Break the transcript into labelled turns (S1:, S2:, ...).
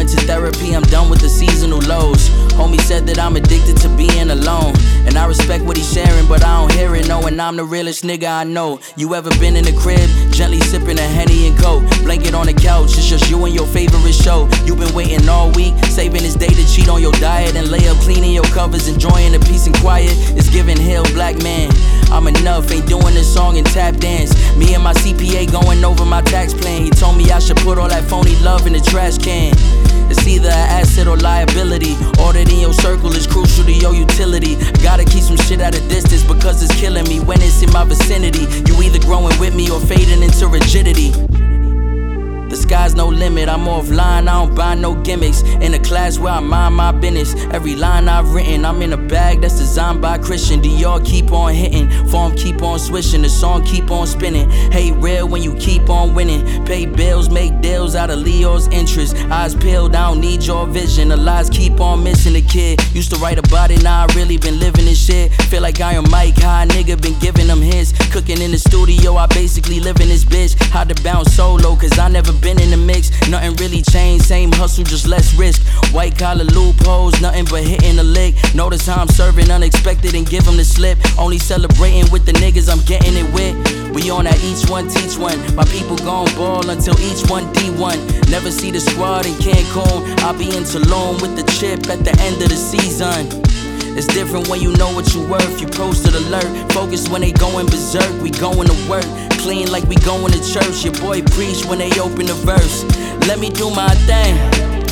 S1: into therapy, I'm done with the seasonal lows. Homie said that I'm addicted to being alone, and I respect what he's sharing, but I don't hear it, knowing I'm the realest nigga I know. You ever been in the crib, gently sipping a Henny and Coke, blanket on the couch, it's just you and your favorite show. You've been waiting all week, saving this day to cheat on your diet and lay up cleaning your covers, enjoying the peace and quiet. It's giving hell, black man. I'm enough, ain't doing this song and tap dance. Me and my CPA going over my tax plan. He told me I should put all that phony love in the trash can. It's either an asset or liability. Ordered in your circle is crucial to your utility. Gotta keep some shit at a distance because it's killing me when it's in my vicinity. You either growing with me or fading into rigidity. The sky's no limit, I'm offline, I don't buy no gimmicks. In a class where I mind my business. Every line I've written, I'm in a bag that's designed by Christian. Dior keep on hitting, form keep on swishing, the song keep on spinning. Hate real when you keep on winning. Pay bills, make deals out of Leo's interest. Eyes peeled, I don't need your vision. The lies keep on missing. The kid used to write about it, now I really been living this shit. Feel like I am Mike, high nigga been giving them hits. Cooking in the studio, I basically live in this bitch. How to bounce solo, cause I never been in the mix. Nothing really changed, same hustle, just less risk. White collar loopholes, nothing but hitting a lick. Notice how I'm serving unexpected and give them the slip. Only celebrating with the niggas I'm getting it with. We on that each one teach one. My people gon' ball until each one D1. Never see the squad in Cancun, I'll be in Tulum with the chip at the end of the season. It's different when you know what you worth. You posted alert, focus when they going berserk. We going to work, clean like we going to church. Your boy preach when they open the verse. Let me do my thing.